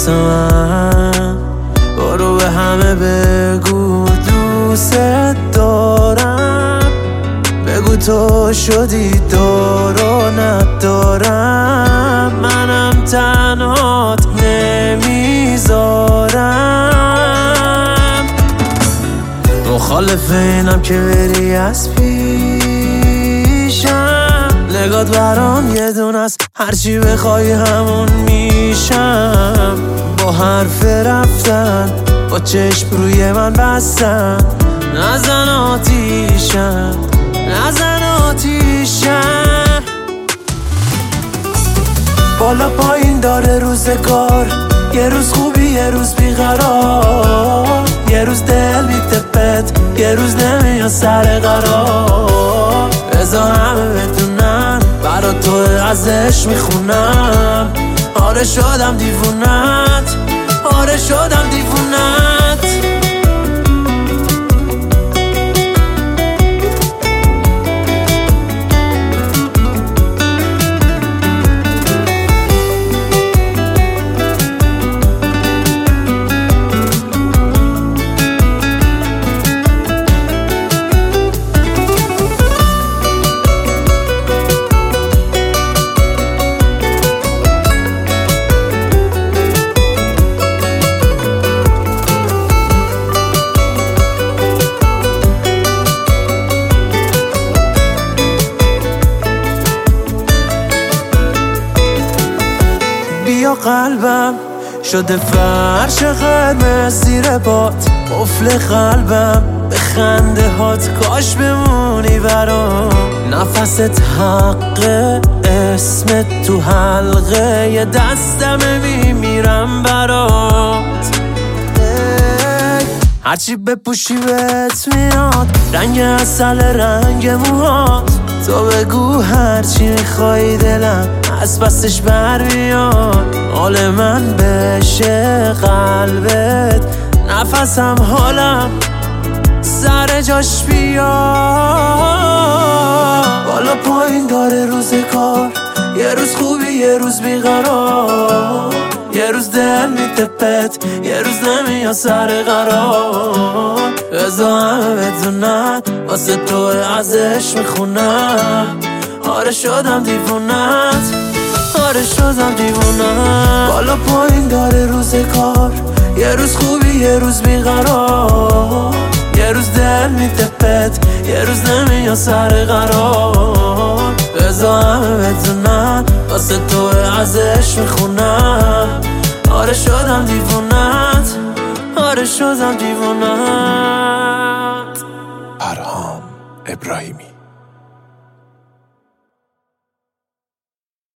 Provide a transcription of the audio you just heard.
واسه من. برو به همه بگو دوست دارم، بگو تو شدی دارو ندارم، منم تنهات نمیذارم. مخالف اینم که بری از پیشم، نگات برام یه دونه است، هرچی بخوای همون میشم. با حرف رفتن با چشم روی من بستن، نزن آتیشم نزن آتیشم. بالا پایین داره روزگار، یه روز خوبی یه روز بیقرار، یه روز دل میتپت یه روز نمیاد سر قرار. بذار همه بدونن برا تو ازش میخونم، آره شدم دیوونت، آره شدم دیوونت. بیا قلبم شده فرش قرمز زیر باد، قفل قلبم به خنده هات، کاش بمونی برام. نفست حقه اسمت تو حلقه، یه دستم میمیرم برات. هرچی بپوشی بهت میاد، رنگ عسل رنگ موهات. تو بگو هرچی میخوای دلم از پسش بر بیاد. حال من بشه قلبت، نفسم حالم سر جاش بیاد. بالا پایین داره روزگار، یه روز خوبی یه روز بیقرار، یه روز دل میتپت یه روز نمیاد سر قرار. بذار همه بدونن واسه تو ازش میخونم، آره شدم دیوونت، آره شدم دیوونت. بالا پایین داره روزگار، یه روز خوبی یه روز بیقرار، یه روز دل میتپت یه روز نمیاد سر قرار. بذار همه بدونن واسه تو ازش میخونم، آره شدم دیوونت، آره شدم دیوونت. پرهام ابراهیمی.